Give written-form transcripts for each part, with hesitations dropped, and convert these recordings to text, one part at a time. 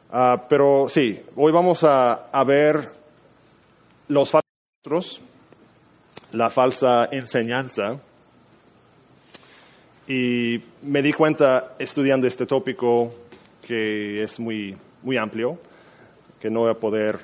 Pero sí, hoy vamos a ver los falsos maestros, la falsa enseñanza. Y me di cuenta estudiando este tópico que es muy amplio, que no voy a poder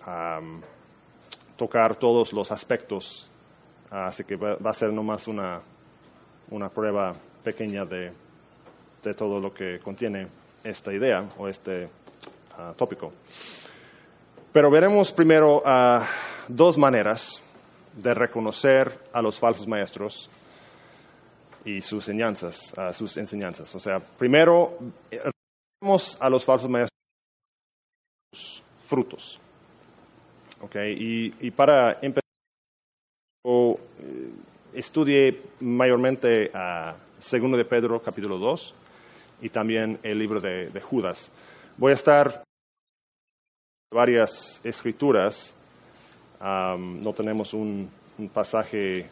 tocar todos los aspectos, así que va a ser nomás una prueba pequeña de todo lo que contiene esta idea o este tópico. Pero veremos primero dos maneras de reconocer a los falsos maestros y sus enseñanzas. O sea, primero vemos a los falsos maestros frutos. ¿Okay? Y para empezar, estudié mayormente Segundo de Pedro, capítulo 2, y también el libro de Judas. Voy a estar en varias escrituras. No tenemos un pasaje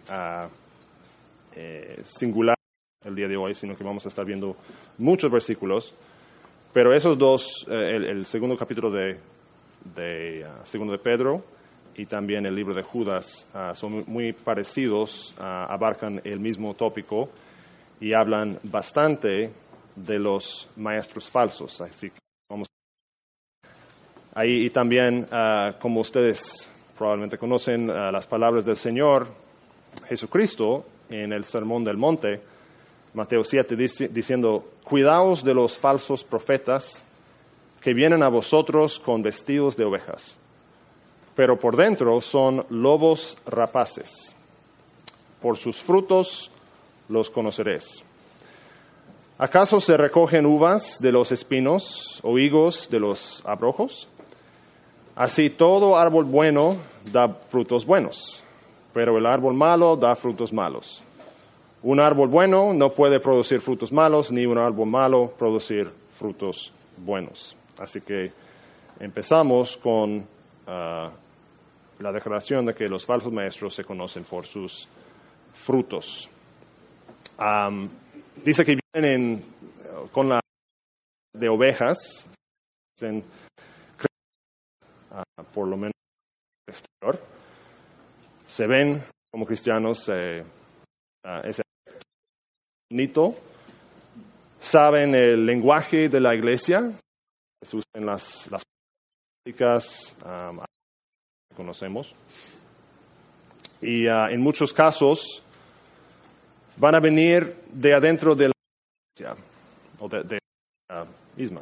singular el día de hoy, sino que vamos a estar viendo muchos versículos. Pero esos dos, el segundo capítulo de Segundo de Pedro y también el libro de Judas, son muy parecidos, abarcan el mismo tópico y hablan bastante de los maestros falsos. Así que vamos ahí. Y también, como ustedes probablemente conocen, las palabras del Señor Jesucristo en el Sermón del Monte, Mateo 7, diciendo: cuidaos de los falsos profetas que vienen a vosotros con vestidos de ovejas, pero por dentro son lobos rapaces. Por sus frutos los conoceréis. ¿Acaso se recogen uvas de los espinos o higos de los abrojos? Así todo árbol bueno da frutos buenos, pero el árbol malo da frutos malos. Un árbol bueno no puede producir frutos malos, ni un árbol malo producir frutos buenos. Así que empezamos con la declaración de que los falsos maestros se conocen por sus frutos. Dice que vienen con la de ovejas, por lo menos exterior. Se ven como cristianos, ese bonito, saben el lenguaje de la iglesia, se usan las prácticas que conocemos, y en muchos casos van a venir de adentro de la iglesia o de la misma.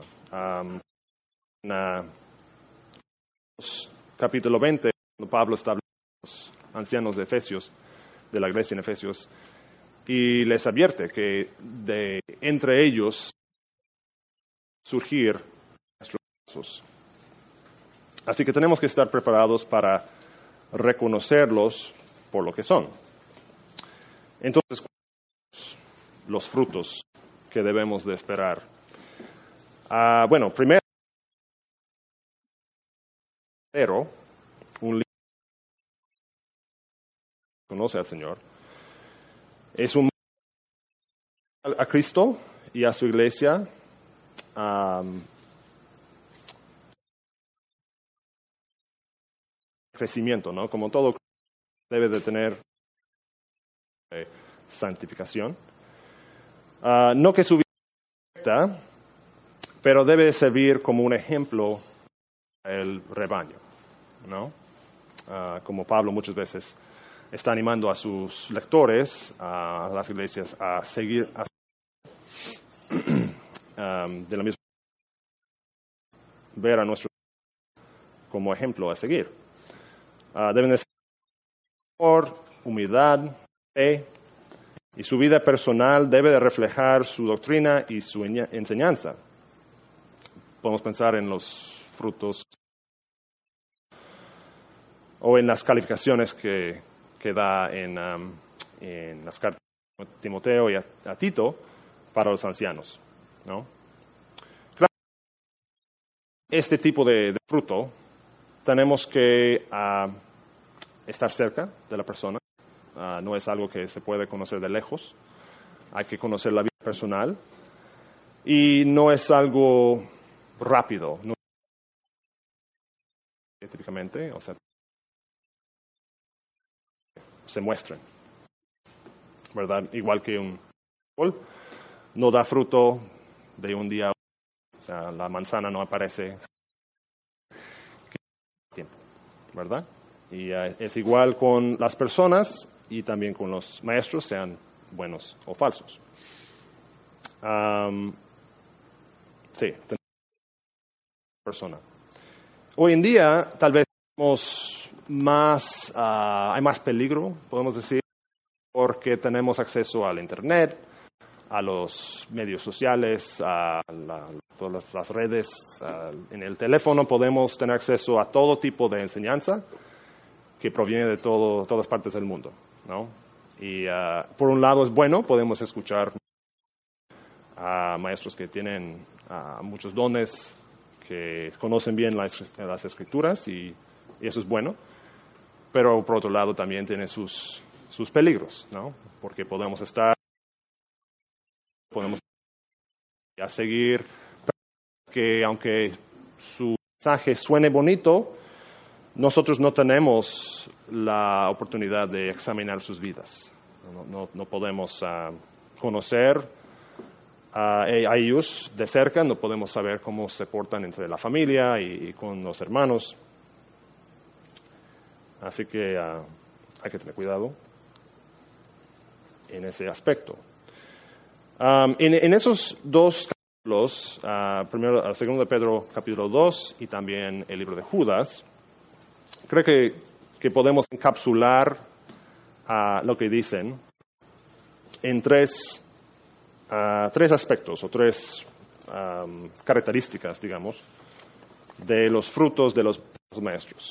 En capítulo 20, cuando Pablo establece los ancianos de Efesios, de la iglesia en Efesios, y les advierte que de entre ellos surgir maestros falsos. Así que tenemos que estar preparados para reconocerlos por lo que son. Entonces, los frutos que debemos de esperar. Bueno, primero, un libro que conoce al Señor, es un a Cristo y a su iglesia, crecimiento, ¿no? Como todo debe de tener santificación. No que su vida sea perfecta, pero debe de servir como un ejemplo el rebaño, ¿no? Como Pablo muchas veces está animando a sus lectores, a las iglesias, a seguir de la misma manera, ver a nuestro como ejemplo a seguir. Deben de ser por humildad, fe, y su vida personal debe de reflejar su doctrina y su enseñanza. Podemos pensar en los frutos o en las calificaciones que da en las cartas de Timoteo y a Tito para los ancianos, ¿no? Claro, este tipo de fruto tenemos que estar cerca de la persona. No es algo que se puede conocer de lejos. Hay que conocer la vida personal. Y no es algo rápido, no es típicamente, o sea, se muestren, ¿verdad? Igual que un árbol no da fruto de un día a otro, o sea, la manzana no aparece tiempo, ¿verdad? Y es igual con las personas y también con los maestros, sean buenos o falsos. Sí, persona. Hoy en día tal vez tenemos más, hay más peligro, podemos decir, porque tenemos acceso al Internet, a los medios sociales, a todas las redes. En el teléfono podemos tener acceso a todo tipo de enseñanza que proviene de todas partes del mundo, ¿no? Y por un lado es bueno, podemos escuchar a maestros que tienen muchos dones, que conocen bien las escrituras y eso es bueno, pero por otro lado también tiene sus peligros, ¿no? Porque podemos a seguir que aunque su mensaje suene bonito, nosotros no tenemos la oportunidad de examinar sus vidas. No podemos conocer a ellos de cerca, no podemos saber cómo se portan entre la familia y con los hermanos. Así que hay que tener cuidado en ese aspecto. En esos dos capítulos, primero, segundo de Pedro, capítulo 2, y también el libro de Judas, creo que podemos encapsular lo que dicen en tres aspectos o tres características, digamos, de los frutos de los maestros.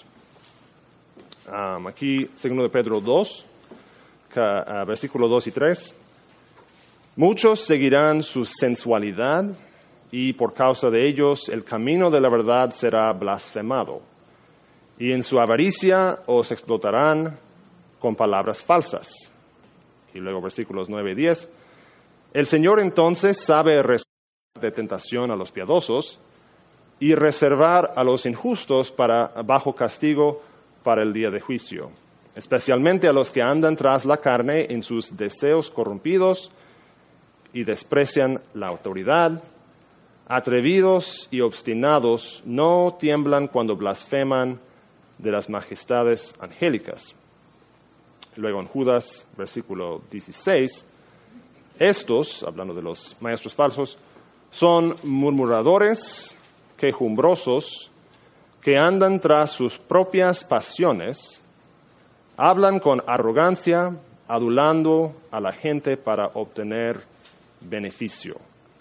Aquí, segundo de Pedro 2, versículos 2 y 3. Muchos seguirán su sensualidad y por causa de ellos el camino de la verdad será blasfemado. Y en su avaricia os explotarán con palabras falsas. Y luego versículos 9 y 10. El Señor entonces sabe reservar de tentación a los piadosos y reservar a los injustos bajo castigo para el día de juicio, especialmente a los que andan tras la carne en sus deseos corrompidos y desprecian la autoridad. Atrevidos y obstinados no tiemblan cuando blasfeman de las majestades angélicas. Luego en Judas, versículo 16, estos, hablando de los maestros falsos, son murmuradores, quejumbrosos, que andan tras sus propias pasiones, hablan con arrogancia, adulando a la gente para obtener beneficio.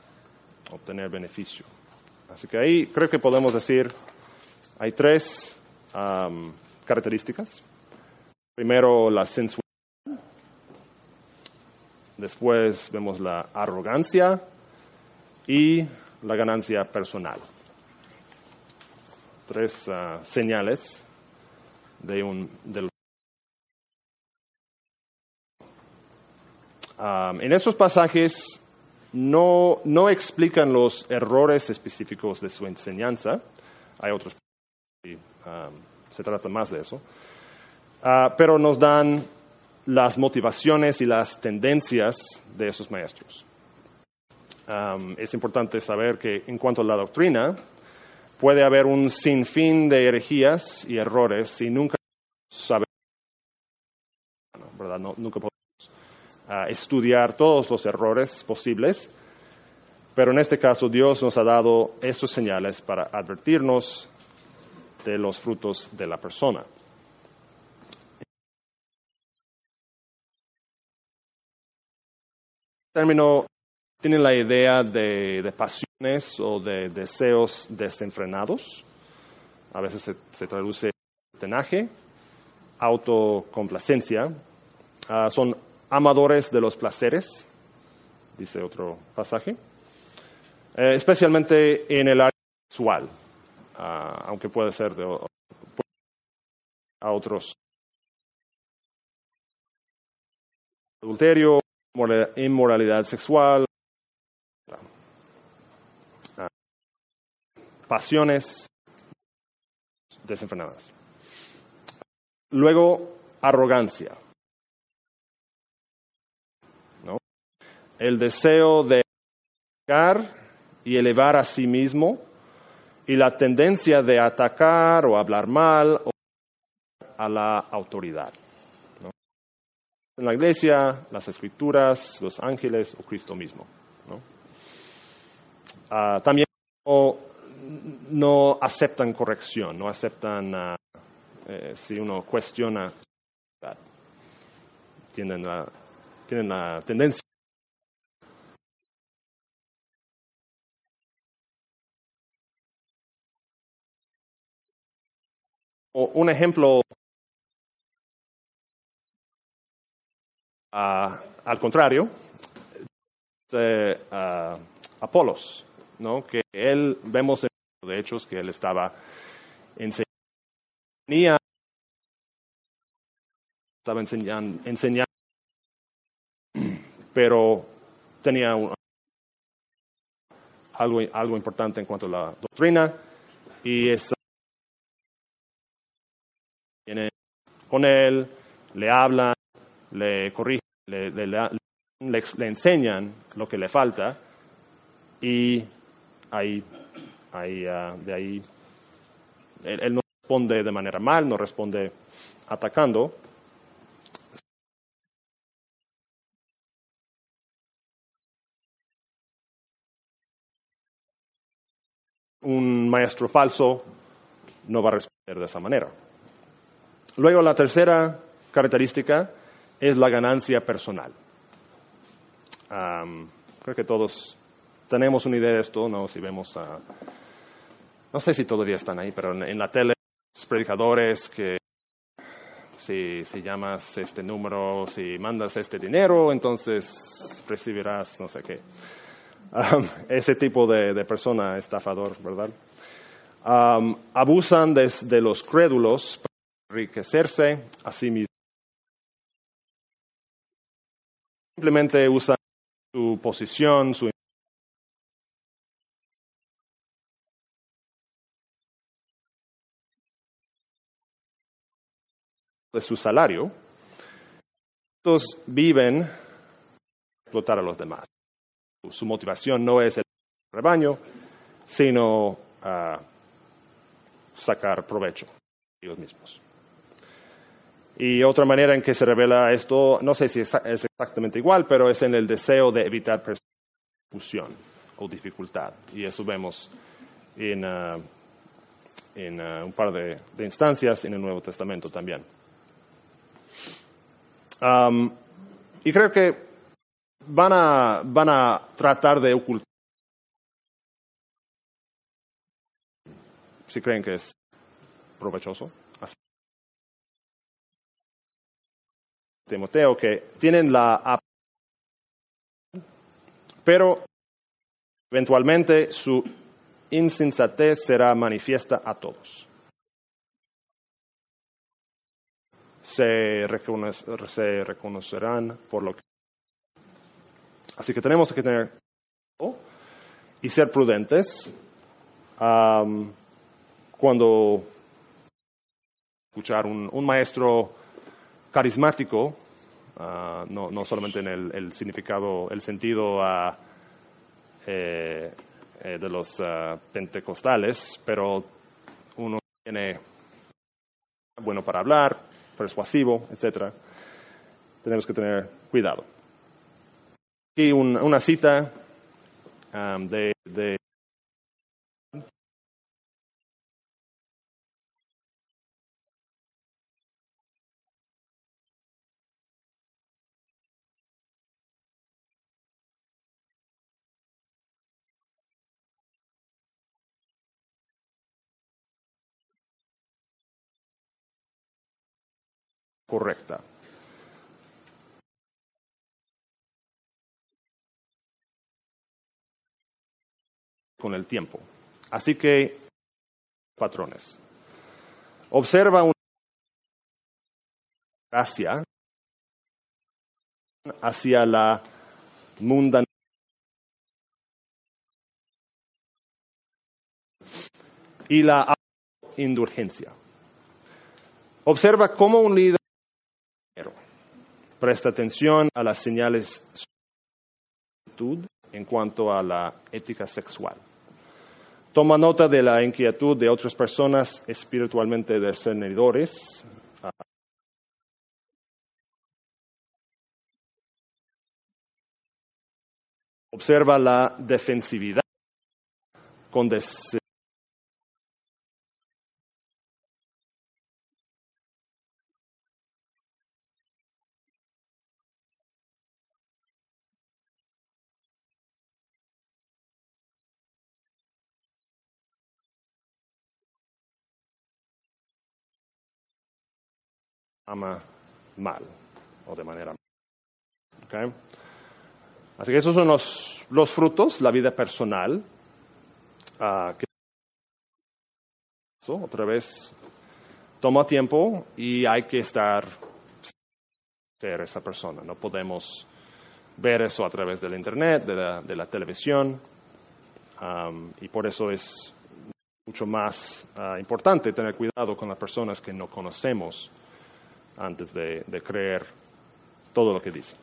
Así que ahí creo que podemos decir, hay tres características. Primero, la sensualidad. Después vemos la arrogancia y la ganancia personal. Tres señales del. En esos pasajes no explican los errores específicos de su enseñanza. Hay otros que se trata más de eso. Pero nos dan las motivaciones y las tendencias de esos maestros. Es importante saber que en cuanto a la doctrina, puede haber un sinfín de herejías y errores y nunca sabemos, ¿verdad? Nunca podemos estudiar todos los errores posibles, pero en este caso Dios nos ha dado estos señales para advertirnos de los frutos de la persona. Término tienen la idea de pasiones o de deseos desenfrenados. A veces se traduce tenaje, autocomplacencia. Son amadores de los placeres, dice otro pasaje. Especialmente en el área sexual, aunque puede ser a otros. Adulterio, inmoralidad sexual, pasiones, desenfrenadas. Luego, arrogancia, ¿no? El deseo de atacar y elevar a sí mismo, y la tendencia de atacar o hablar mal a la autoridad, ¿no? En la iglesia, las escrituras, los ángeles o Cristo mismo, ¿no? También no aceptan corrección, no aceptan si uno cuestiona, tienen la tendencia. O un ejemplo al contrario, Apolos, ¿no? Que él, vemos en de Hechos que él estaba enseñando, pero tenía algo importante en cuanto a la doctrina, y viene con él, le hablan, le corrigen, le enseñan lo que le falta, y de ahí él no responde de manera mal, no responde atacando. Un maestro falso no va a responder de esa manera. Luego, la tercera característica es la ganancia personal. Creo que todos tenemos una idea de esto, ¿no? Si vemos, no sé si todavía están ahí, pero en la tele, los predicadores que si llamas este número, si mandas este dinero, entonces recibirás no sé qué. Ese tipo de persona estafador, ¿verdad? Abusan de los crédulos para enriquecerse a sí mismos. Simplemente usan su posición, de su salario. Estos viven para explotar a los demás. Su motivación no es el rebaño, sino sacar provecho de ellos mismos. Y otra manera en que se revela esto, no sé si es exactamente igual, pero es en el deseo de evitar persecución o dificultad. Y eso vemos en un par de instancias en el Nuevo Testamento también. Y creo que van a tratar de ocultar si creen que es provechoso. Así. Timoteo, que tienen pero eventualmente su insensatez será manifiesta a todos. Se reconocerán por lo que. Así que tenemos que tener y ser prudentes cuando escuchar un maestro carismático, no solamente en el significado, el sentido de los pentecostales, pero uno tiene bueno para hablar, persuasivo, etc. Tenemos que tener cuidado. Aquí una cita de correcta. Con el tiempo. Así que, patrones. Observa una gracia hacia la mundanidad y la indulgencia. Observa cómo un líder presta atención a las señales de su actitud en cuanto a la ética sexual. Toma nota de la inquietud de otras personas espiritualmente discernidores. Observa la defensividad con ama mal o de manera mal. ¿Okay? Así que esos son los frutos, la vida personal. Otra vez, toma tiempo y hay que ser esa persona. No podemos ver eso a través del internet, de la televisión. Y por eso es mucho más importante tener cuidado con las personas que no conocemos antes de creer todo lo que dicen.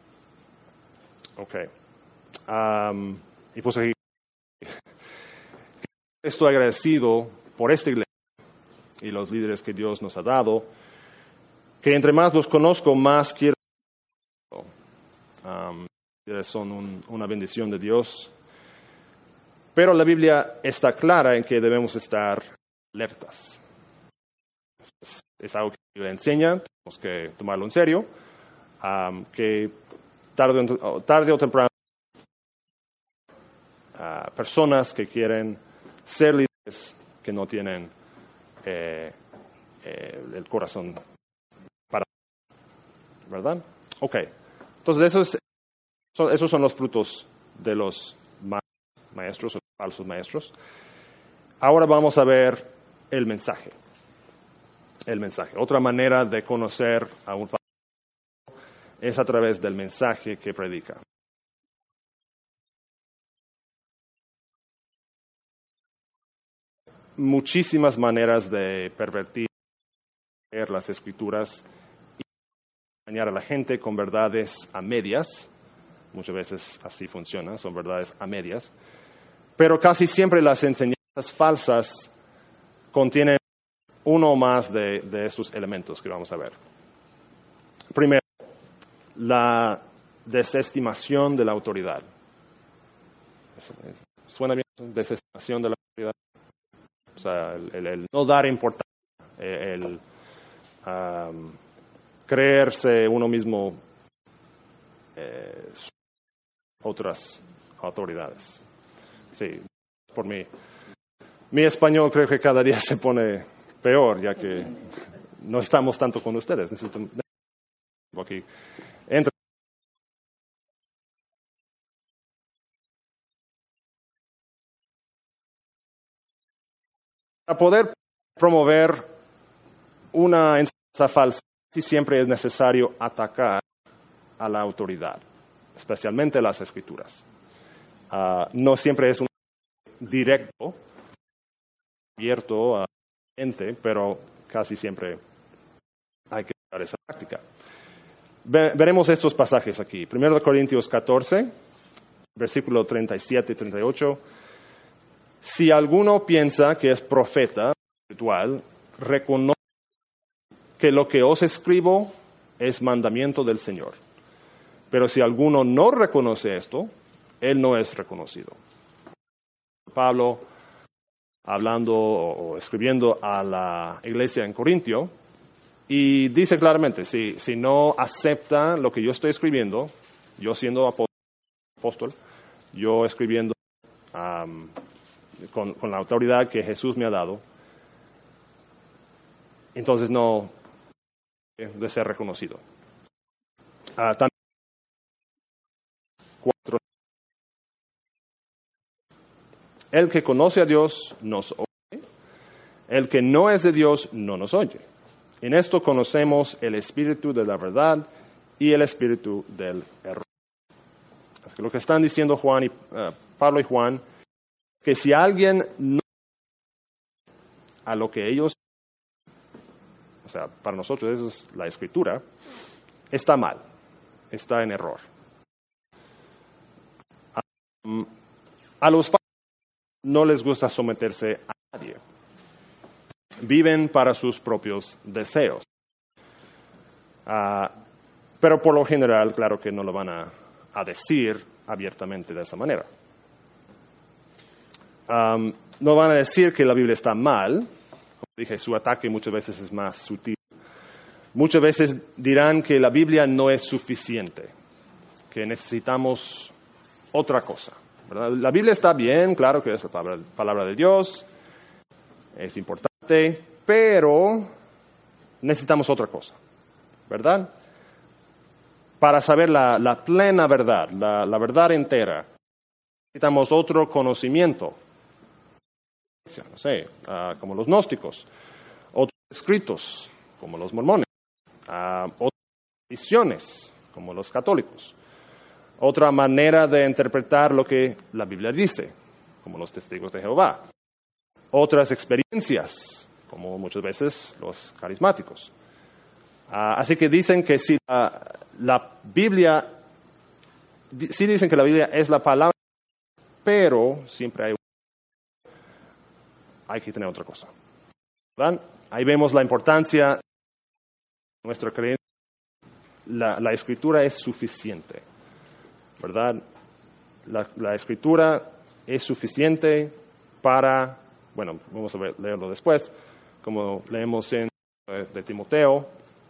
Okay. Y pues aquí estoy agradecido por esta iglesia y los líderes que Dios nos ha dado, que entre más los conozco, más quiero. Son una bendición de Dios. Pero la Biblia está clara en que debemos estar alertas. Es algo que la Biblia enseña, tenemos que tomarlo en serio, que tarde o temprano personas que quieren ser líderes que no tienen el corazón para, ¿verdad? Ok, entonces esos son los frutos de los maestros o falsos maestros. Ahora vamos a ver el mensaje. El mensaje. Otra manera de conocer a un falso es a través del mensaje que predica. Muchísimas maneras de pervertir las escrituras y engañar a la gente con verdades a medias. Muchas veces así funciona, son verdades a medias. Pero casi siempre las enseñanzas falsas contienen uno o más de estos elementos que vamos a ver. Primero, la desestimación de la autoridad. ¿Suena bien? Desestimación de la autoridad. O sea, el no dar importancia, el creerse uno mismo otras autoridades. Sí, por mí. Mi español creo que cada día se pone peor, ya que no estamos tanto con ustedes. Necesito aquí. Entra. Para poder promover una enseñanza falsa, sí siempre es necesario atacar a la autoridad, especialmente las escrituras. No siempre es un directo, abierto a gente, pero casi siempre hay que usar esa práctica. Veremos estos pasajes aquí. 1 Corintios 14, versículo 37 y 38. Si alguno piensa que es profeta espiritual, reconoce que lo que os escribo es mandamiento del Señor. Pero si alguno no reconoce esto, él no es reconocido. Pablo, hablando o escribiendo a la iglesia en Corintio, y dice claramente, si no acepta lo que yo estoy escribiendo, yo siendo apóstol, yo escribiendo con la autoridad que Jesús me ha dado, entonces no de ser reconocido. También 4. El que conoce a Dios nos oye, el que no es de Dios no nos oye. En esto conocemos el espíritu de la verdad y el espíritu del error. Así que lo que están diciendo Pablo y Juan, que si alguien no a lo que ellos, o sea, para nosotros eso es la Escritura, está mal, está en error. A los padres no les gusta someterse a nadie. Viven para sus propios deseos. Pero por lo general, claro que no lo van a decir abiertamente de esa manera. No van a decir que la Biblia está mal. Como dije, su ataque muchas veces es más sutil. Muchas veces dirán que la Biblia no es suficiente, que necesitamos otra cosa, ¿verdad? La Biblia está bien, claro que es la palabra de Dios, es importante, pero necesitamos otra cosa, ¿verdad? Para saber la plena verdad, la verdad entera, necesitamos otro conocimiento. No sé, como los gnósticos, otros escritos, como los mormones, otras visiones, como los católicos, otra manera de interpretar lo que la Biblia dice, como los testigos de Jehová, otras experiencias, como muchas veces los carismáticos. Así que dicen que si la Biblia, sí dicen que la Biblia es la palabra, pero siempre hay que tener otra cosa, ¿verdad? Ahí vemos la importancia de nuestra creencia. La Escritura es suficiente, ¿verdad? La Escritura es suficiente para, bueno, vamos a leerlo después, como leemos en de Timoteo,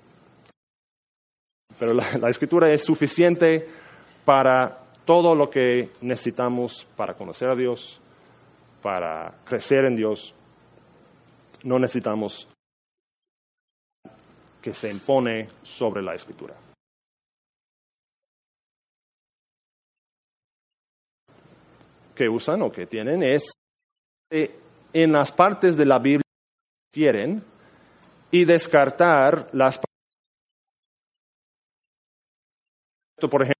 pero la Escritura es suficiente para todo lo que necesitamos para conocer a Dios, para crecer en Dios. No necesitamos que se impone sobre la Escritura. Que usan o que tienen es en las partes de la Biblia que refieren y descartar las partes. Por ejemplo,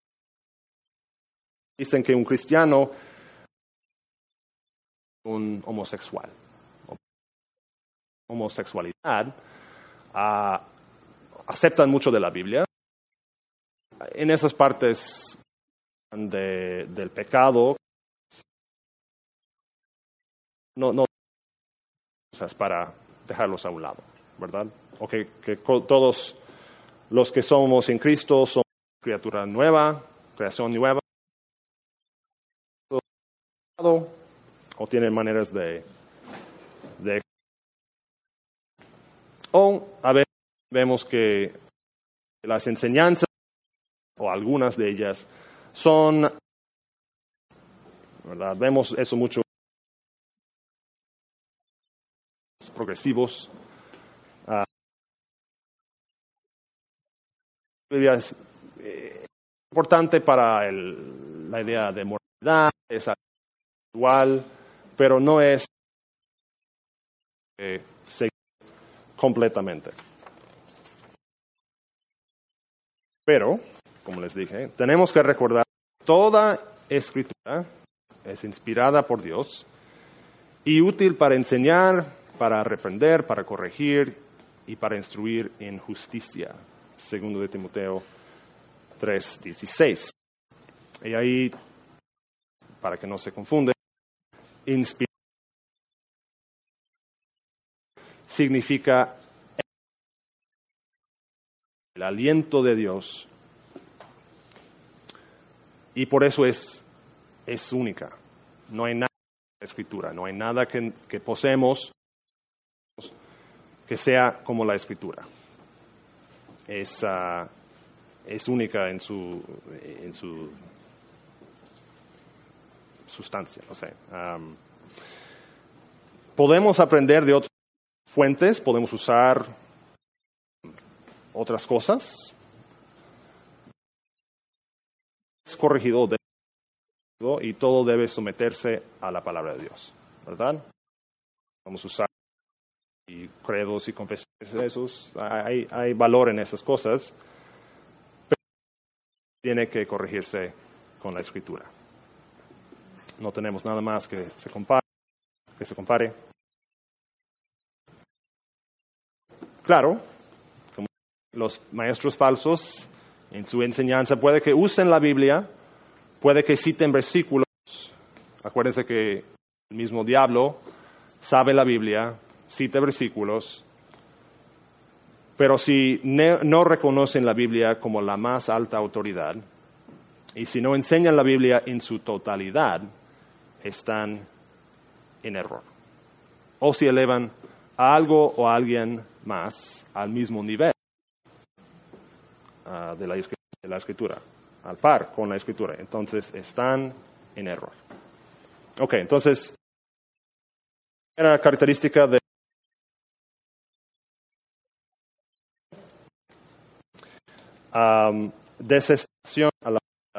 dicen que un cristiano un homosexual. Homosexualidad, aceptan mucho de la Biblia. En esas partes del pecado, no cosas para dejarlos a un lado, ¿verdad? O que todos los que somos en Cristo somos criatura nueva, creación nueva, o tienen maneras de o a veces vemos que las enseñanzas o algunas de ellas son, ¿verdad? Vemos eso mucho progresivos. Es importante para la idea de moralidad, es actual, pero no es seguir completamente. Pero, como les dije, tenemos que recordar que toda Escritura es inspirada por Dios y útil para enseñar, para reprender, para corregir y para instruir en justicia. Segundo de Timoteo 3:16. Y ahí, para que no se confunde, inspirar significa el aliento de Dios. Y por eso es única. No hay nada en la Escritura, no hay nada que poseemos que sea como la Escritura. Es única en su sustancia, no sé. Podemos aprender de otras fuentes, podemos usar otras cosas. Es corregido y todo debe someterse a la palabra de Dios, ¿verdad? Vamos a usar y credos y confesiones, esos, hay valor en esas cosas, pero tiene que corregirse con la Escritura. No tenemos nada más que se compare. claro, como los maestros falsos en su enseñanza puede que usen la Biblia, puede que citen versículos. Acuérdense que el mismo diablo sabe la Biblia, cita versículos, pero si no reconocen la Biblia como la más alta autoridad y si no enseñan la Biblia en su totalidad, están en error. O si elevan a algo o a alguien más al mismo nivel de la Escritura, al par con la Escritura, entonces están en error. Ok, entonces, una característica de desestimación a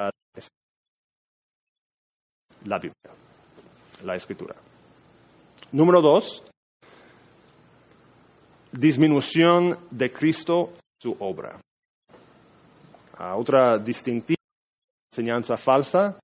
la Biblia, la Escritura. Número 2, disminución de Cristo, su obra. Otra distintiva enseñanza falsa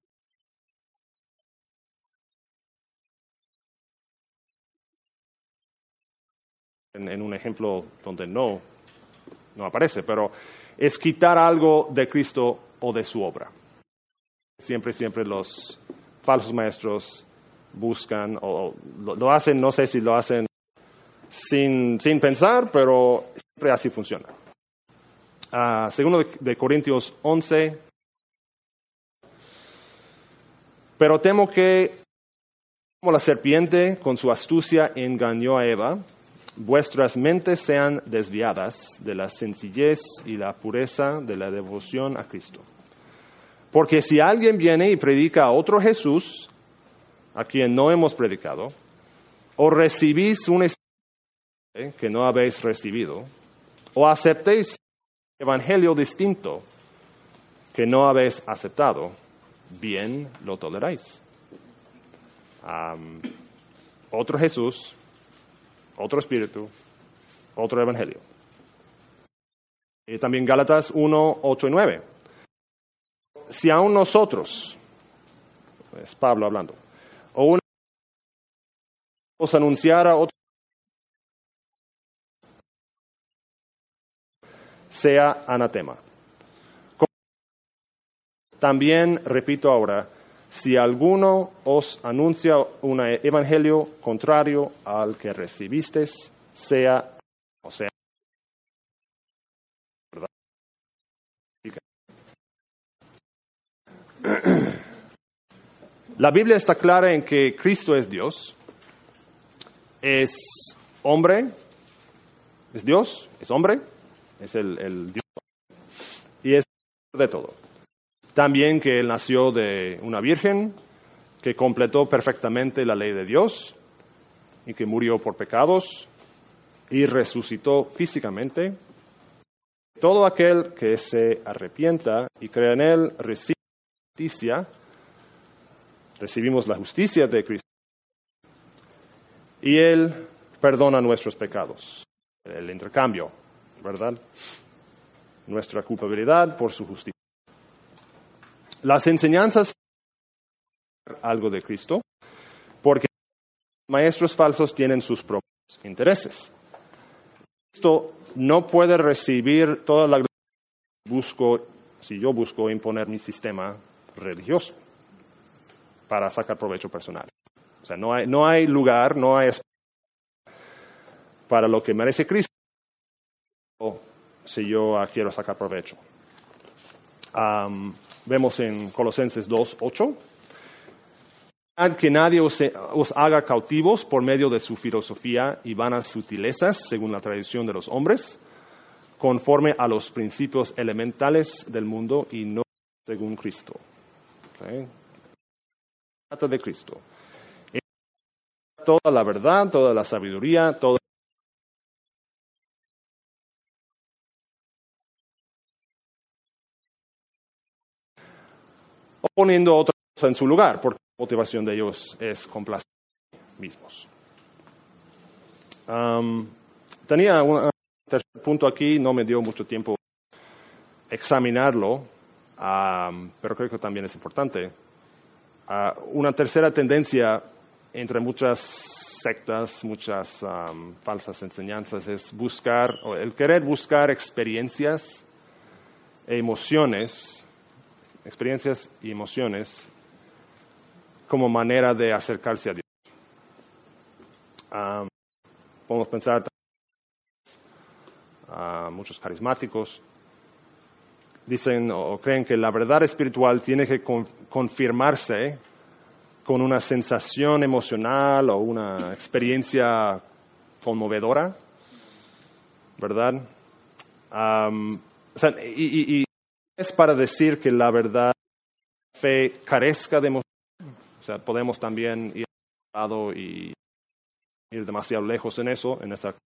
en un ejemplo donde no aparece, pero es quitar algo de Cristo o de su obra. Siempre los falsos maestros buscan, o lo hacen, no sé si lo hacen sin pensar, pero siempre así funciona. Segundo de Corintios 11. Pero temo que, como la serpiente con su astucia engañó a Eva, vuestras mentes sean desviadas de la sencillez y la pureza de la devoción a Cristo. Porque si alguien viene y predica a otro Jesús, a quien no hemos predicado, o recibís un espíritu que no habéis recibido, o aceptéis un evangelio distinto que no habéis aceptado, bien lo toleráis. Otro Jesús, otro espíritu, otro evangelio. Y también Gálatas 1, 8 y 9. Si aún nosotros, es Pablo hablando, o una os anunciara otro, sea anatema. También repito ahora, si alguno os anuncia un evangelio contrario al que recibisteis, sea, o sea, ¿verdad? La Biblia está clara en que Cristo es Dios, es hombre, es Dios, es hombre, es el Dios, y es de todo. También que Él nació de una virgen, que completó perfectamente la ley de Dios, y que murió por pecados, y resucitó físicamente. Todo aquel que se arrepienta y crea en Él recibe justicia. Recibimos la justicia de Cristo. Y Él perdona nuestros pecados. El intercambio, ¿verdad? Nuestra culpabilidad por su justicia. Las enseñanzas algo de Cristo, porque maestros falsos tienen sus propios intereses. Cristo no puede recibir toda la gloria si yo busco imponer mi sistema religioso para sacar provecho personal. O sea, no hay lugar, no hay espacio para lo que merece Cristo si yo quiero sacar provecho. Vemos en Colosenses 2:8, que nadie os haga cautivos por medio de su filosofía y vanas sutilezas, según la tradición de los hombres, conforme a los principios elementales del mundo y no según Cristo. ¿Okay? Trata de Cristo. Toda la verdad, toda la sabiduría, toda poniendo otra cosa en su lugar, porque la motivación de ellos es complacer a sí mismos. Tenía un tercer punto aquí, no me dio mucho tiempo examinarlo, pero creo que también es importante. Una tercera tendencia entre muchas sectas, muchas falsas enseñanzas, es buscar, o el querer buscar experiencias y emociones como manera de acercarse a Dios. Podemos pensar muchos carismáticos dicen o creen que la verdad espiritual tiene que confirmarse con una sensación emocional o una experiencia conmovedora, ¿verdad? Y es para decir que la verdad, la fe carezca de emoción. O sea, podemos también ir a un lado y ir demasiado lejos en eso,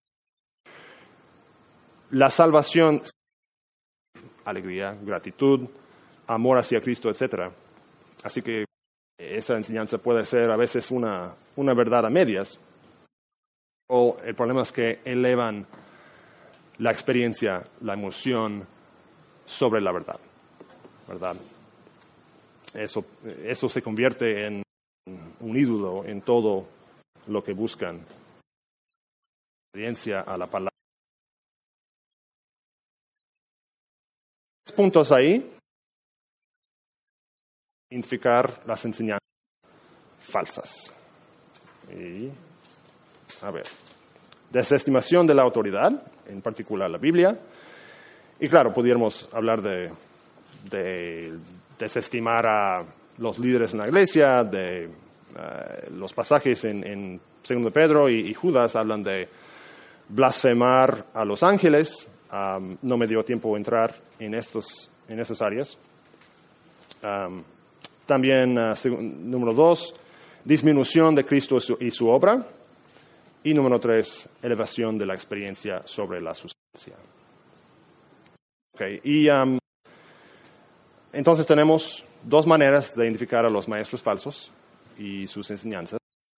La salvación, alegría, gratitud, amor hacia Cristo, etc. Así que esa enseñanza puede ser a veces una verdad a medias, o el problema es que elevan la experiencia, la emoción sobre la verdad, ¿verdad? Eso se convierte en un ídolo en todo lo que buscan. Experiencia a la palabra. Puntos ahí. Identificar las enseñanzas falsas. Y, desestimación de la autoridad, en particular la Biblia. Y claro, pudiéramos hablar de desestimar a los líderes en la iglesia, de los pasajes en 2 de Pedro y Judas hablan de blasfemar a los ángeles. No me dio tiempo entrar en esas áreas. También, número 2, disminución de Cristo y su obra. Y número 3, elevación de la experiencia sobre la sustancia. Okay, y entonces tenemos dos maneras de identificar a los maestros falsos y sus enseñanzas.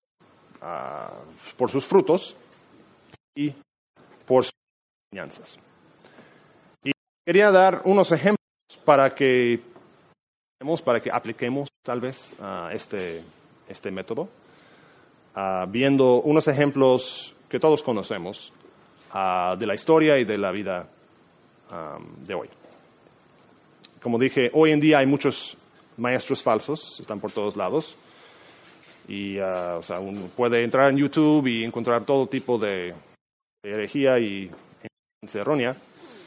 Por sus frutos y por sus enseñanzas. Y quería dar unos ejemplos para que apliquemos tal vez este método, viendo unos ejemplos que todos conocemos de la historia y de la vida de hoy. Como dije, hoy en día hay muchos maestros falsos, están por todos lados, y uno puede entrar en YouTube y encontrar todo tipo de herejía y enseñanza errónea.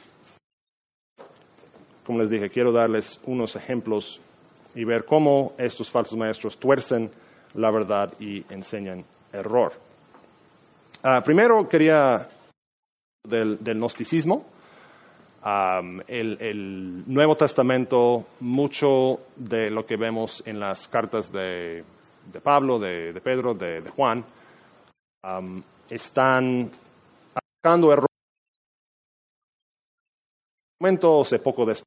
Como les dije, quiero darles unos ejemplos y ver cómo estos falsos maestros tuercen la verdad y enseñan error. Primero quería del gnosticismo. El Nuevo Testamento, mucho de lo que vemos en las cartas de Pablo, de Pedro, de Juan, están atacando errores. Se poco después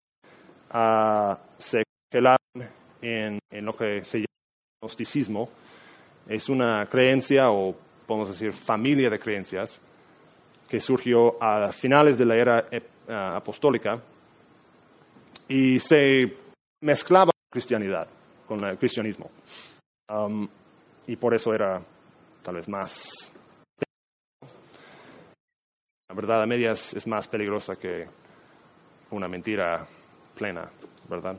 se quedan en lo que se llama gnosticismo. Es una creencia, o podemos decir familia de creencias, que surgió a finales de la era apostólica y se mezclaba con el cristianismo. Y por eso era tal vez más... La verdad a medias es más peligrosa que una mentira plena, ¿verdad?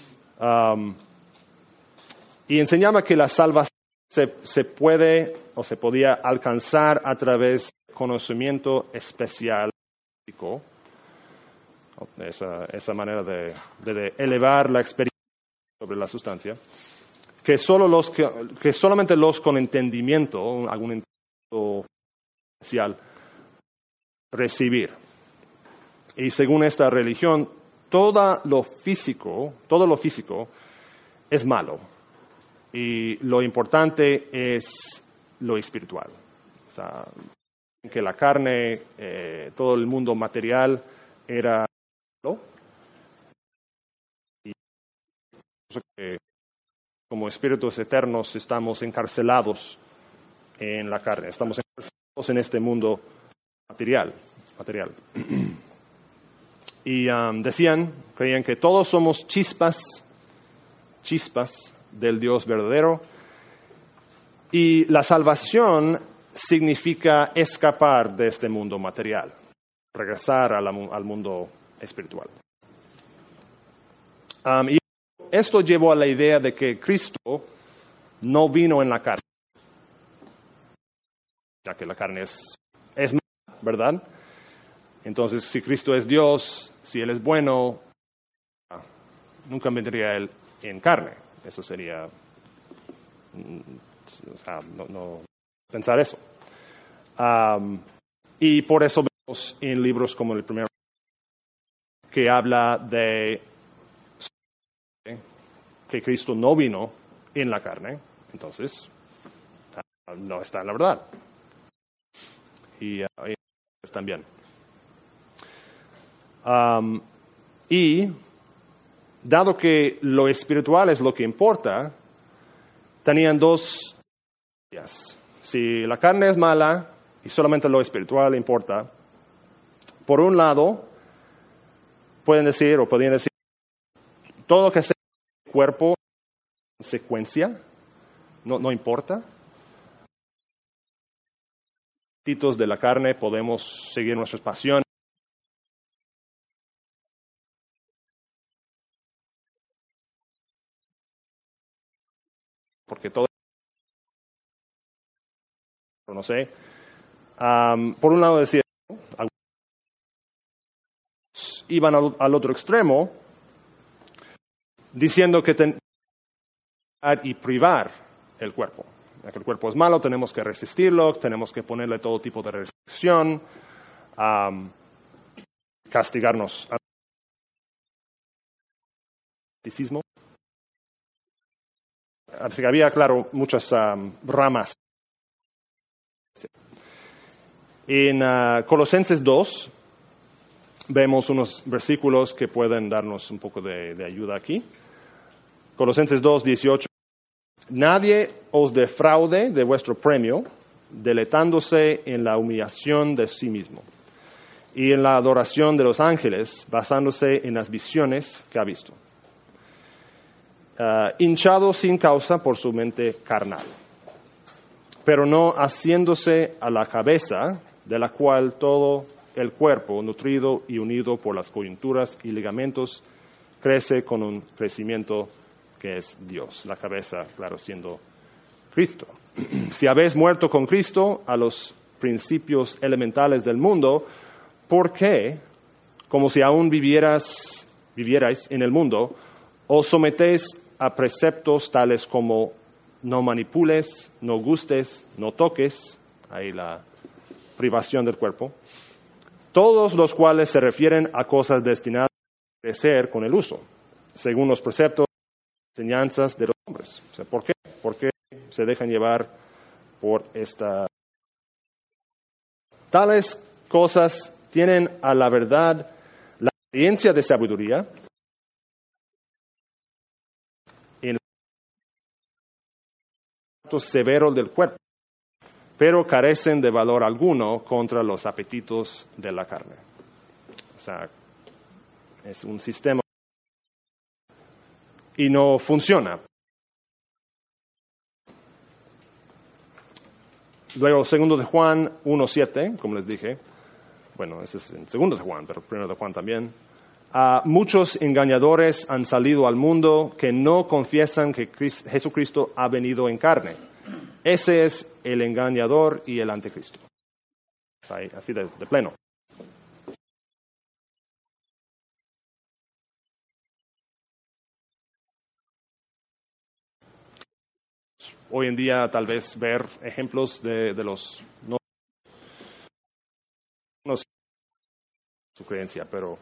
Y enseñaba que la salvación se puede o se podía alcanzar a través de conocimiento especial, esa manera de elevar la experiencia sobre la sustancia, que solamente los con entendimiento, algún entendimiento especial, recibir. Y según esta religión, todo lo físico es malo. Y lo importante es lo espiritual. O sea, que la carne, todo el mundo material era malo. Y que como espíritus eternos estamos encarcelados en la carne. Estamos encarcelados en este mundo material. Y creían que todos somos chispas del Dios verdadero, Y la salvación significa escapar de este mundo material, regresar al mundo espiritual. Y esto llevó a la idea de que Cristo no vino en la carne, ya que la carne es mala, ¿verdad? Entonces, si Cristo es Dios, si Él es bueno, nunca vendría Él en carne. Eso sería, no pensar eso. Y por eso vemos en libros como el primero, que habla de que Cristo no vino en la carne, entonces no está en la verdad. Y también. Y dado que lo espiritual es lo que importa, tenían dos ideas. Si la carne es mala y solamente lo espiritual importa, por un lado, podían decir, todo que sea cuerpo, consecuencia, no importa. De la carne podemos seguir nuestras pasiones. Porque todo, no sé. Por un lado decía, iban al otro extremo, diciendo que y privar el cuerpo. Ya que el cuerpo es malo, tenemos que resistirlo, tenemos que ponerle todo tipo de restricción, castigarnos. Así que había, claro, muchas ramas. En Colosenses 2 vemos unos versículos que pueden darnos un poco de ayuda aquí. Colosenses 2, 18. Nadie os defraude de vuestro premio, deleitándose en la humillación de sí mismo y en la adoración de los ángeles, basándose en las visiones que ha visto. Hinchado sin causa por su mente carnal, pero no haciéndose a la cabeza, de la cual todo el cuerpo, nutrido y unido por las coyunturas y ligamentos, crece con un crecimiento que es Dios, la cabeza, claro, siendo Cristo. Si habéis muerto con Cristo a los principios elementales del mundo, ¿por qué, como si aún vivierais en el mundo, os sometéis a preceptos tales como no manipules, no gustes, no toques, ahí la privación del cuerpo, todos los cuales se refieren a cosas destinadas a crecer con el uso, según los preceptos enseñanzas de los hombres? O sea, ¿por qué? ¿Por qué se dejan llevar por esta? Tales cosas tienen a la verdad la apariencia de sabiduría en el severo del cuerpo, pero carecen de valor alguno contra los apetitos de la carne. O sea, es un sistema y no funciona. Luego, 2 de Juan 1:7, como les dije, bueno, ese es en 2 de Juan, pero 1 de Juan también. Muchos engañadores han salido al mundo que no confiesan que Jesucristo ha venido en carne. Ese es el engañador y el anticristo. Así de pleno. Hoy en día tal vez ver ejemplos de los no sé su creencia, pero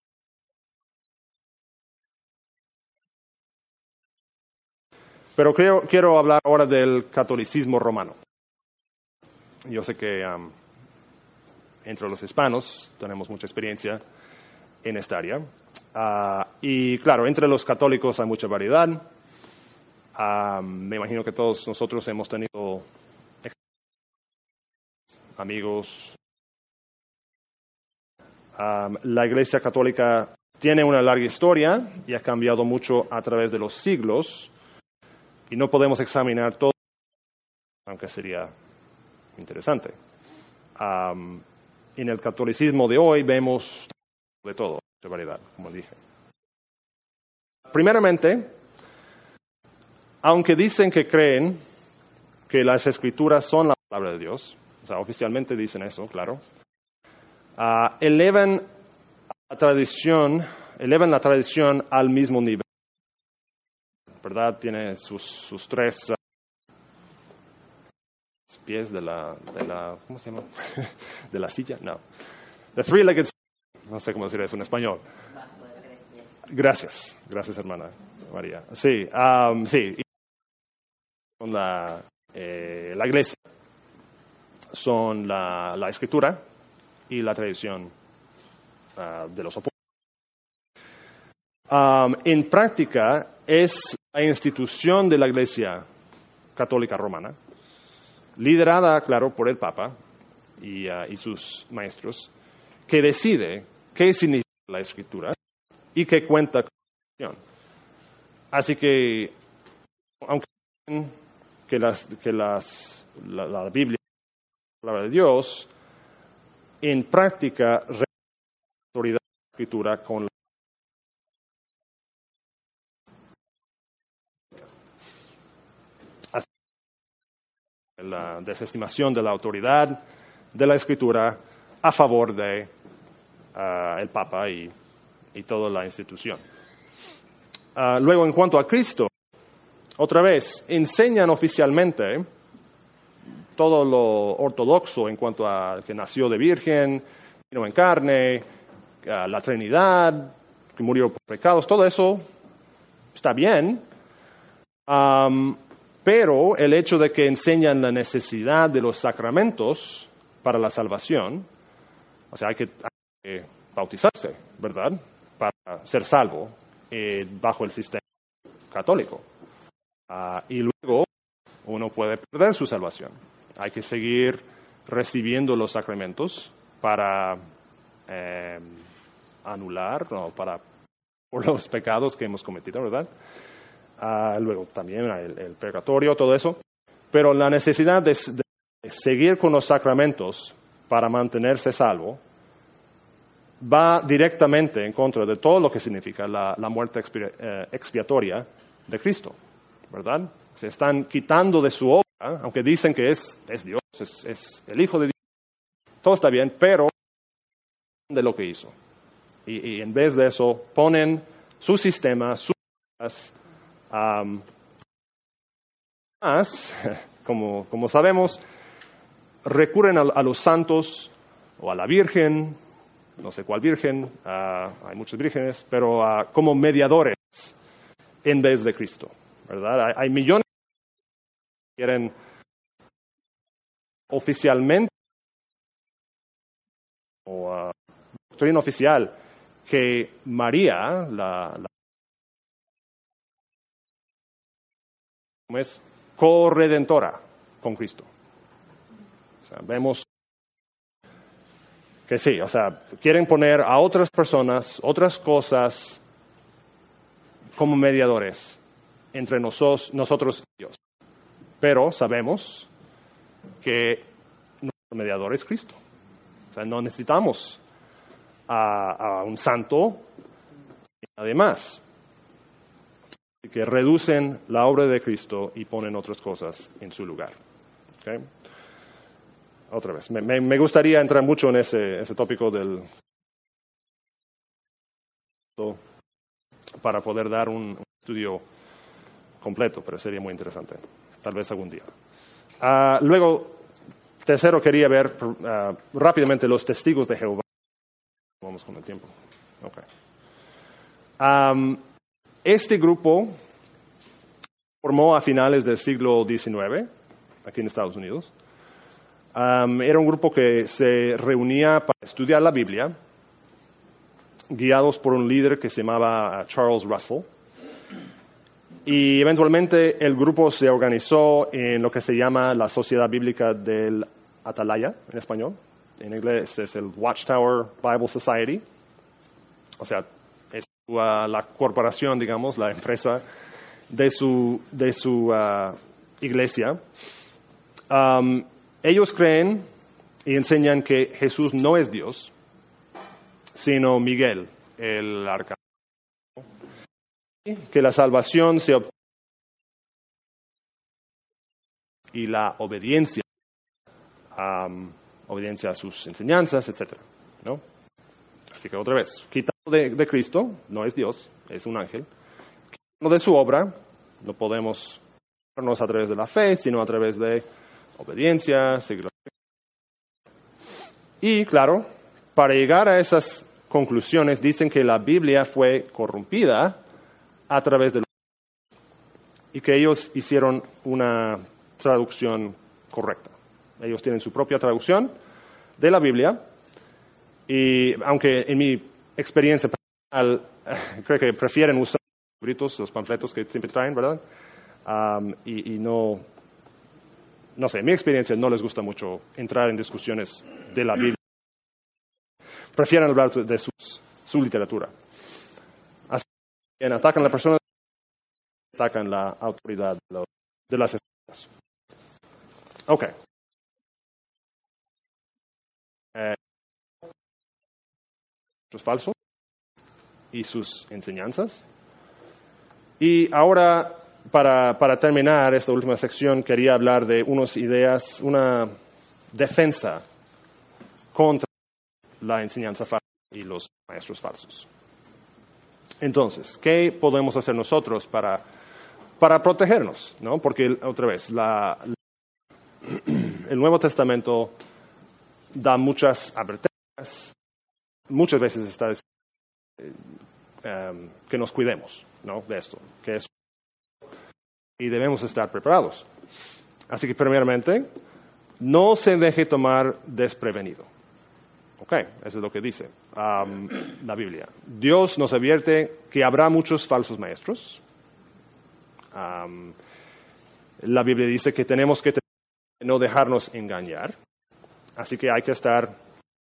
quiero hablar ahora del catolicismo romano. Yo sé que entre los hispanos tenemos mucha experiencia en esta área. Y claro, entre los católicos hay mucha variedad. Me imagino que todos nosotros hemos tenido amigos. La Iglesia Católica tiene una larga historia y ha cambiado mucho a través de los siglos, y no podemos examinar todo aunque sería interesante. En el catolicismo de hoy vemos de todo, de variedad, como dije. Primeramente, aunque dicen que creen que las Escrituras son la palabra de Dios, o sea, oficialmente dicen eso, claro, elevan la tradición al mismo nivel, ¿verdad? Tiene sus tres pies de la, ¿cómo se llama? De la silla, no. The three-legged, no sé cómo decir eso en español. Gracias, hermana María. Sí, sí. Con la iglesia son la escritura y la tradición de los apóstoles. En práctica es la institución de la Iglesia Católica Romana, liderada, claro, por el Papa y sus maestros, que decide qué significa la escritura y qué cuenta con la tradición. Así que, aunque que la Biblia es la palabra de Dios, en práctica la autoridad de la escritura con la desestimación de la autoridad de la escritura a favor de el Papa y toda la institución. Luego, en cuanto a Cristo, otra vez, enseñan oficialmente todo lo ortodoxo en cuanto a que nació de virgen, vino en carne, la Trinidad, que murió por pecados, todo eso está bien. Pero el hecho de que enseñan la necesidad de los sacramentos para la salvación, o sea, hay que bautizarse, ¿verdad? Para ser salvo bajo el sistema católico. Y luego uno puede perder su salvación. Hay que seguir recibiendo los sacramentos para anular, por los pecados que hemos cometido, ¿verdad? Luego también el purgatorio, todo eso. Pero la necesidad de seguir con los sacramentos para mantenerse salvo va directamente en contra de todo lo que significa la muerte expiatoria de Cristo, ¿verdad? Se están quitando de su obra, aunque dicen que es Dios, es el Hijo de Dios. Todo está bien, pero de lo que hizo. Y en vez de eso ponen su sistema, sus como sabemos, recurren a los santos o a la Virgen, no sé cuál Virgen, hay muchas vírgenes, pero como mediadores en vez de Cristo, ¿verdad? Hay millones que quieren oficialmente o doctrina oficial que María, es corredentora con Cristo. O sea, vemos que sí, o sea, quieren poner a otras personas, otras cosas como mediadores entre nosotros y Dios. Pero sabemos que nuestro mediador es Cristo. O sea, no necesitamos a un santo y nadie más. Que reducen la obra de Cristo y ponen otras cosas en su lugar. ¿Okay? Otra vez, me gustaría entrar mucho en ese tópico para poder dar un estudio completo, pero sería muy interesante, tal vez algún día. Luego, tercero, quería ver rápidamente los testigos de Jehová. Vamos con el tiempo. Okay. Este grupo formó a finales del siglo XIX, aquí en Estados Unidos. Era un grupo que se reunía para estudiar la Biblia, guiados por un líder que se llamaba Charles Russell. Y eventualmente el grupo se organizó en lo que se llama la Sociedad Bíblica del Atalaya, en español. En inglés es el Watchtower Bible Society. O sea, es la corporación, digamos, la empresa de su iglesia. Ellos creen y enseñan que Jesús no es Dios, sino Miguel, el arcángel. Que la salvación se obtiene y la obediencia a sus enseñanzas, etc., ¿no? Así que otra vez, quitado de Cristo, no es Dios, es un ángel. Quitado de su obra, no podemos darnos a través de la fe, sino a través de obediencia, seguir. Y claro, para llegar a esas conclusiones, dicen que la Biblia fue corrompida a través de los y que ellos hicieron una traducción correcta. Ellos tienen su propia traducción de la Biblia y aunque en mi experiencia personal creo que prefieren usar los panfletos que siempre traen, ¿verdad? Y no sé, en mi experiencia no les gusta mucho entrar en discusiones de la Biblia. Prefieren hablar de su literatura. Así que atacan a la persona, atacan la autoridad de las escrituras. Ok. Es falso y sus enseñanzas. Y ahora, para terminar esta última sección, quería hablar de unas ideas, una defensa contra la enseñanza falsa y los maestros falsos. Entonces, ¿qué podemos hacer nosotros para protegernos? ¿No? Porque, otra vez, el Nuevo Testamento da muchas advertencias, muchas veces está diciendo que nos cuidemos, ¿no? De esto, y debemos estar preparados. Así que, primeramente, no se deje tomar desprevenido. Ok, eso es lo que dice la Biblia. Dios nos advierte que habrá muchos falsos maestros. La Biblia dice que tenemos que no dejarnos engañar. Así que hay que estar...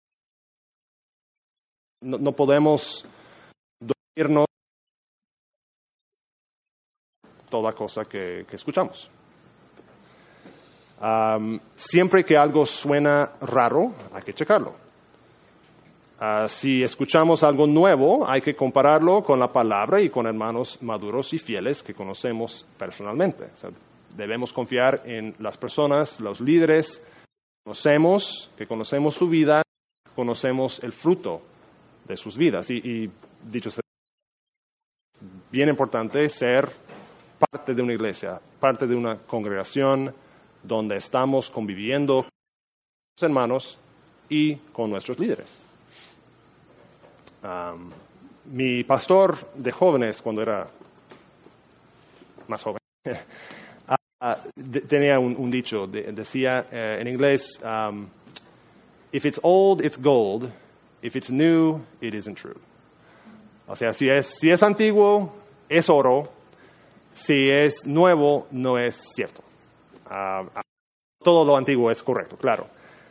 No podemos dormirnos toda cosa que escuchamos. Siempre que algo suena raro, hay que checarlo. Si escuchamos algo nuevo, hay que compararlo con la palabra y con hermanos maduros y fieles que conocemos personalmente. O sea, debemos confiar en las personas, los líderes, que conocemos su vida, conocemos el fruto de sus vidas. Y dicho sea, bien importante ser parte de una iglesia, parte de una congregación donde estamos conviviendo con los hermanos y con nuestros líderes. Mi pastor de jóvenes, cuando era más joven, tenía un dicho, decía en inglés, if it's old, it's gold. If it's new, it isn't true. O sea, si es antiguo, es oro. Si es nuevo, no es cierto. Todo lo antiguo es correcto, claro.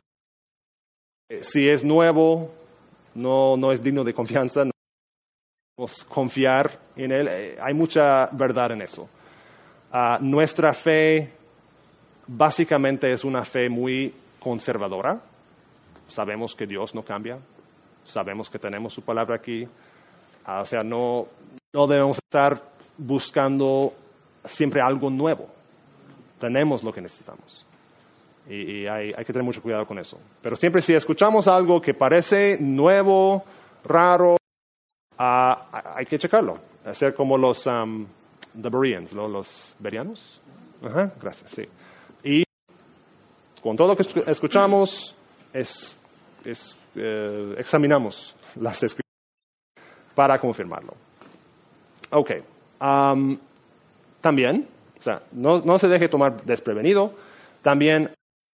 Si es nuevo, no es digno de confianza. No podemos confiar en él. Hay mucha verdad en eso. Nuestra fe básicamente es una fe muy conservadora. Sabemos que Dios no cambia. Sabemos que tenemos su palabra aquí. O sea, no debemos estar buscando siempre algo nuevo. Tenemos lo que necesitamos. Y hay que tener mucho cuidado con eso. Pero siempre si escuchamos algo que parece nuevo, raro, hay que checarlo. Hacer como los the Bereans, los bereanos. Ajá, gracias, sí. Y con todo lo que escuchamos, examinamos las escrituras para confirmarlo. Ok. También, o sea, no se deje tomar desprevenido. También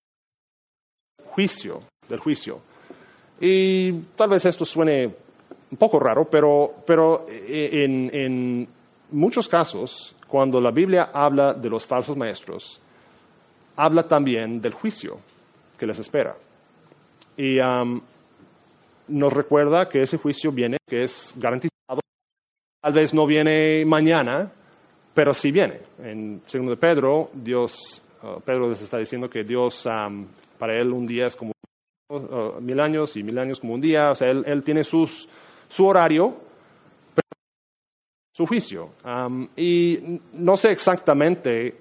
del juicio. Y tal vez esto suene un poco raro, pero en muchos casos, cuando la Biblia habla de los falsos maestros, habla también del juicio que les espera. Y nos recuerda que ese juicio viene, que es garantizado. Tal vez no viene mañana, pero sí viene. En 2 de Pedro, Dios Pedro les está diciendo que Dios, para él un día es como 1000 años y 1000 años como un día. O sea, él tiene su horario, su juicio. Y no sé exactamente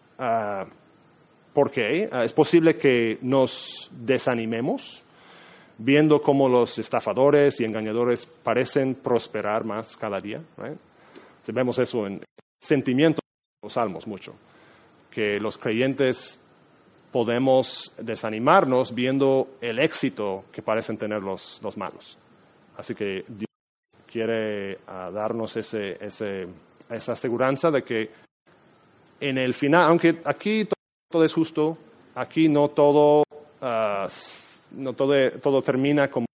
por qué. Es posible que nos desanimemos viendo cómo los estafadores y engañadores parecen prosperar más cada día. Right? Vemos eso en sentimientos de los salmos mucho, que los creyentes podemos desanimarnos viendo el éxito que parecen tener los malos. Así que Dios quiere darnos esa aseguranza de que en el final, aunque aquí todo es justo, aquí no todo termina como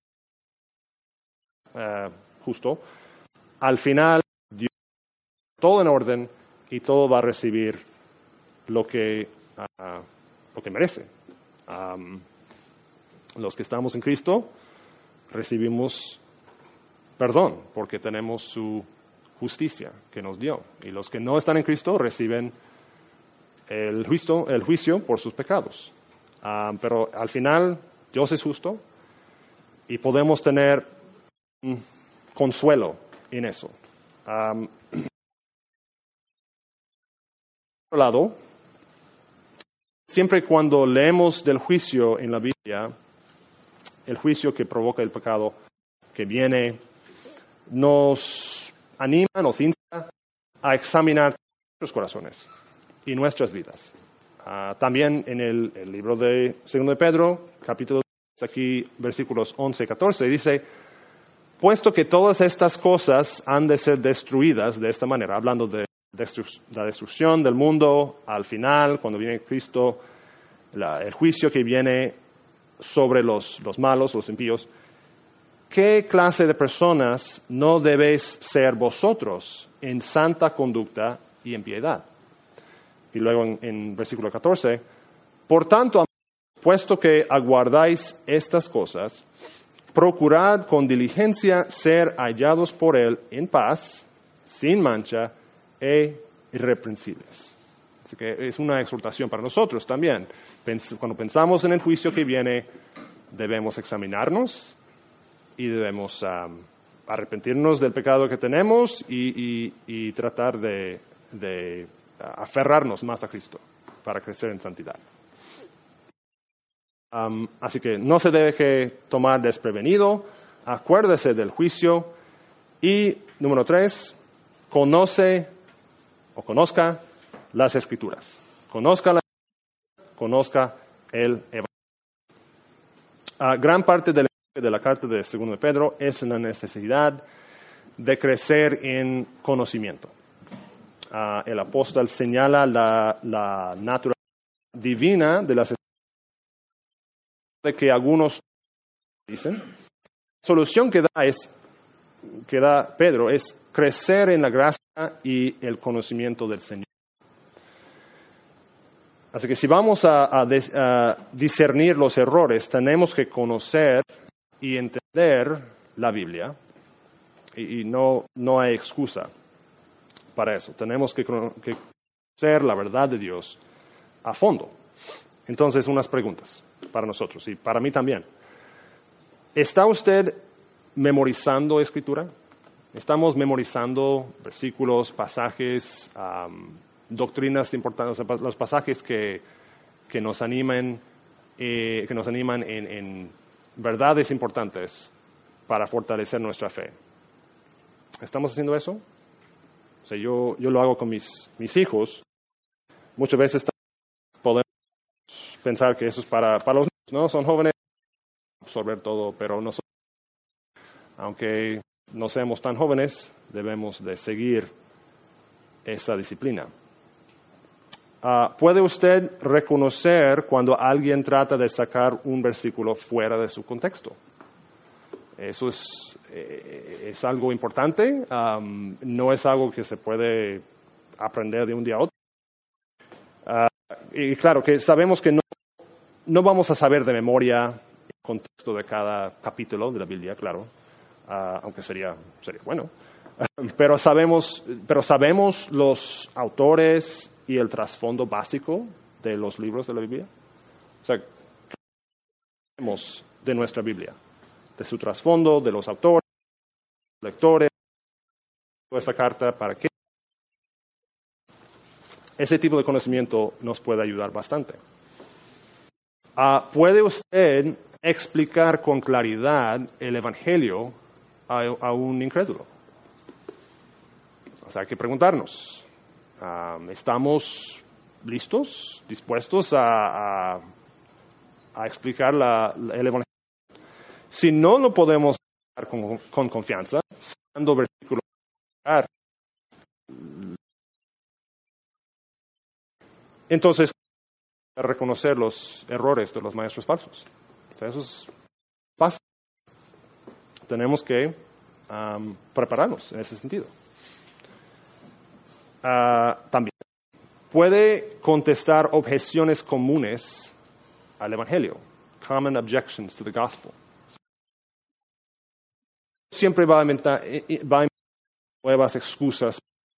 justo, al final Dios todo en orden y todo va a recibir lo que merece. Los que estamos en Cristo recibimos perdón porque tenemos su justicia que nos dio. Y los que no están en Cristo reciben el juicio por sus pecados. Pero al final Dios es justo y podemos tener consuelo en eso. Por otro lado, siempre cuando leemos del juicio en la Biblia, el juicio que provoca el pecado que viene, nos anima, nos insta a examinar nuestros corazones y nuestras vidas. También en el libro de 2 de Pedro, capítulo 3, aquí versículos 11 y 14, dice: puesto que todas estas cosas han de ser destruidas de esta manera, hablando de la destrucción del mundo al final, cuando viene Cristo, el juicio que viene sobre los malos, los impíos. ¿Qué clase de personas no debéis ser vosotros en santa conducta y en piedad? Y luego en versículo 14, por tanto, puesto que aguardáis estas cosas, procurad con diligencia ser hallados por Él en paz, sin mancha e irreprensibles. Así que es una exhortación para nosotros también. Cuando pensamos en el juicio que viene, debemos examinarnos y debemos arrepentirnos del pecado que tenemos y tratar de aferrarnos más a Cristo para crecer en santidad. Así que no se debe tomar desprevenido, acuérdese del juicio y, número 3, conozca las Escrituras. Conozca el Evangelio. Gran parte de la carta de 2 de Pedro es la necesidad de crecer en conocimiento. El apóstol señala la naturaleza divina de las Escrituras, de que algunos dicen. La solución que da Pedro es crecer en la gracia y el conocimiento del Señor. Así que si vamos a discernir los errores, tenemos que conocer y entender la Biblia, y no hay excusa para eso. Tenemos que conocer la verdad de Dios a fondo. Entonces, unas preguntas para nosotros y para mí también. ¿Está usted memorizando Escritura? ¿Estamos memorizando versículos, pasajes, doctrinas importantes, los pasajes que nos animan en verdades importantes para fortalecer nuestra fe? ¿Estamos haciendo eso? O sea, yo lo hago con mis hijos. Muchas veces podemos pensar que eso es para los niños, ¿no? Son jóvenes, absorber todo, pero nosotros, aunque no seamos tan jóvenes, debemos de seguir esa disciplina. ¿Puede usted reconocer cuando alguien trata de sacar un versículo fuera de su contexto? Eso es algo importante. No es algo que se puede aprender de un día a otro. Y claro, que sabemos que no vamos a saber de memoria el contexto de cada capítulo de la Biblia, claro, aunque sería bueno. Pero sabemos los autores y el trasfondo básico de los libros de la Biblia? O sea, ¿qué sabemos de nuestra Biblia? De su trasfondo, de los autores, lectores, de esta carta, ¿para qué? Ese tipo de conocimiento nos puede ayudar bastante. ¿Puede usted explicar con claridad el Evangelio a un incrédulo? O sea, hay que preguntarnos, ¿estamos listos, dispuestos a explicar el Evangelio? Si no lo podemos explicar con confianza, citando versículos, entonces reconocer los errores de los maestros falsos. O sea, eso es fácil. Tenemos que prepararnos en ese sentido. También puede contestar objeciones comunes al Evangelio. Common objections to the gospel. Siempre va a inventar nuevas excusas.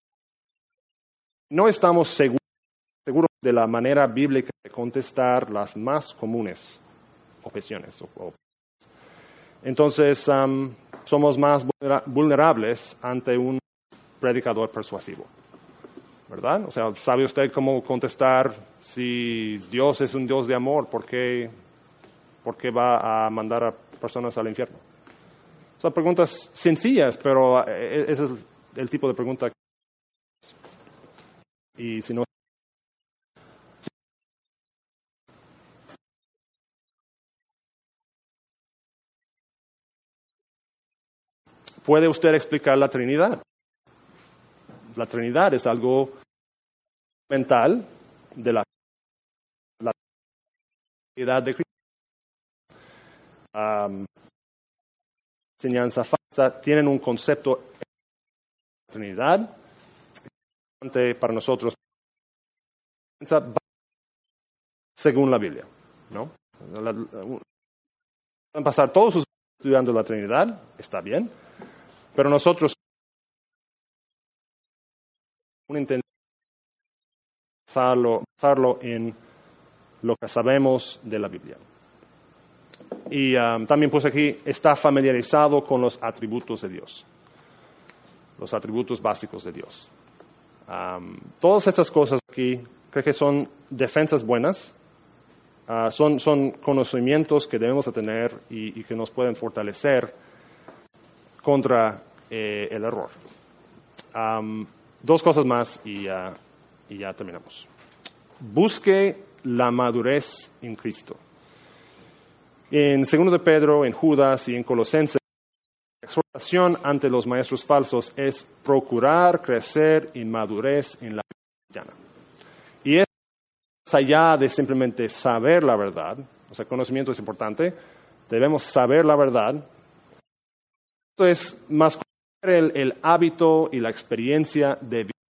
No estamos seguros de la manera bíblica de contestar las más comunes objeciones. Entonces, somos más vulnerables ante un predicador persuasivo, ¿verdad? O sea, ¿sabe usted cómo contestar si Dios es un Dios de amor? ¿Por qué va a mandar a personas al infierno? Son preguntas sencillas, pero ese es el tipo de pregunta. Y si no, ¿puede usted explicar la Trinidad? La Trinidad es algo mental de la Trinidad de Cristo. Enseñanza falsa, tienen un concepto de Trinidad para nosotros según la Biblia, ¿no? Pueden pasar todos sus estudiando la Trinidad, está bien, pero nosotros intentamos basarlo en lo que sabemos de la Biblia. Y también pues aquí está familiarizado con los atributos de Dios, los atributos básicos de Dios. Todas estas cosas aquí creo que son defensas buenas, son conocimientos que debemos de tener y que nos pueden fortalecer contra el error. Dos cosas más y ya terminamos. Busque la madurez en Cristo. En 2 de Pedro, en Judas y en Colosenses, la exhortación ante los maestros falsos es procurar crecer en madurez en la vida cristiana. Y es más allá de simplemente saber la verdad, o sea, conocimiento es importante, debemos saber la verdad. Esto es más el hábito y la experiencia de vida.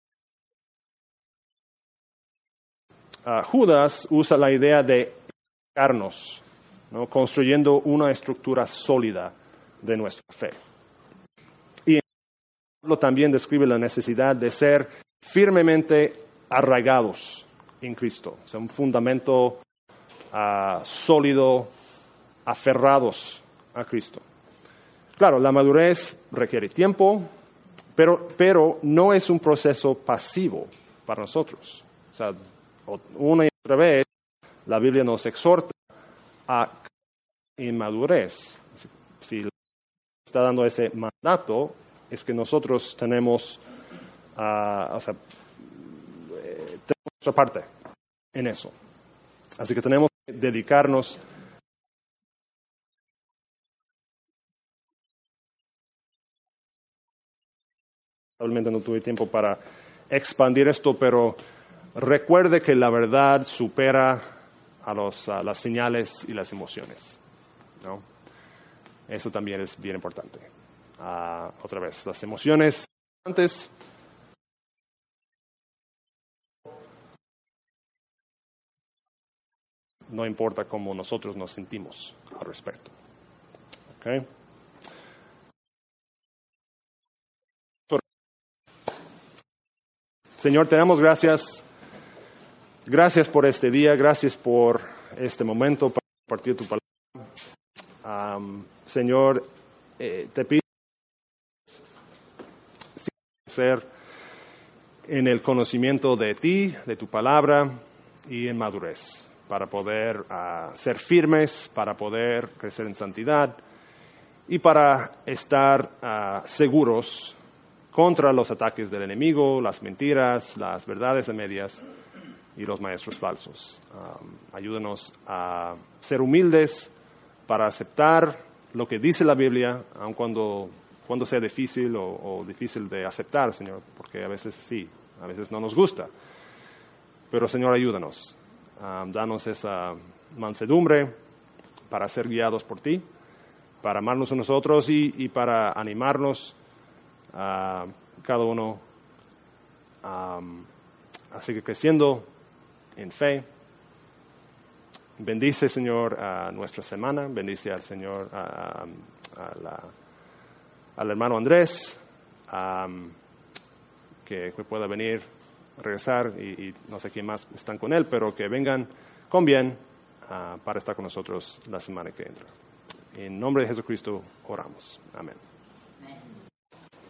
Judas usa la idea de edificarnos, ¿no? Construyendo una estructura sólida de nuestra fe. Y Pablo también describe la necesidad de ser firmemente arraigados en Cristo, o sea, un fundamento sólido, aferrados a Cristo. Claro, la madurez requiere tiempo, pero no es un proceso pasivo para nosotros. O sea, una y otra vez la Biblia nos exhorta a inmadurez. Si está dando ese mandato, es que nosotros tenemos, tenemos nuestra parte en eso. Así que tenemos que dedicarnos. Probablemente no tuve tiempo para expandir esto, pero recuerde que la verdad supera a las señales y las emociones, ¿no? Eso también es bien importante. Otra vez, las emociones antes no importa cómo nosotros nos sentimos al respecto. ¿Okay? Señor, te damos gracias Gracias por este día, gracias por este momento para compartir tu palabra. Señor, te pido ser en el conocimiento de ti, de tu palabra y en madurez, para poder ser firmes, para poder crecer en santidad y para estar seguros contra los ataques del enemigo, las mentiras, las verdades a medias y los maestros falsos. Ayúdanos a ser humildes para aceptar lo que dice la Biblia, aun cuando sea difícil o difícil de aceptar, Señor, porque a veces sí, a veces no nos gusta. Pero, Señor, ayúdanos. Danos esa mansedumbre para ser guiados por ti, para amarnos a nosotros y para animarnos a cada uno a seguir creciendo en fe. Bendice, Señor, a nuestra semana. Bendice al Señor, al hermano Andrés, que pueda venir, regresar, y no sé quién más están con él, pero que vengan con bien para estar con nosotros la semana que entra. En nombre de Jesucristo oramos. Amén.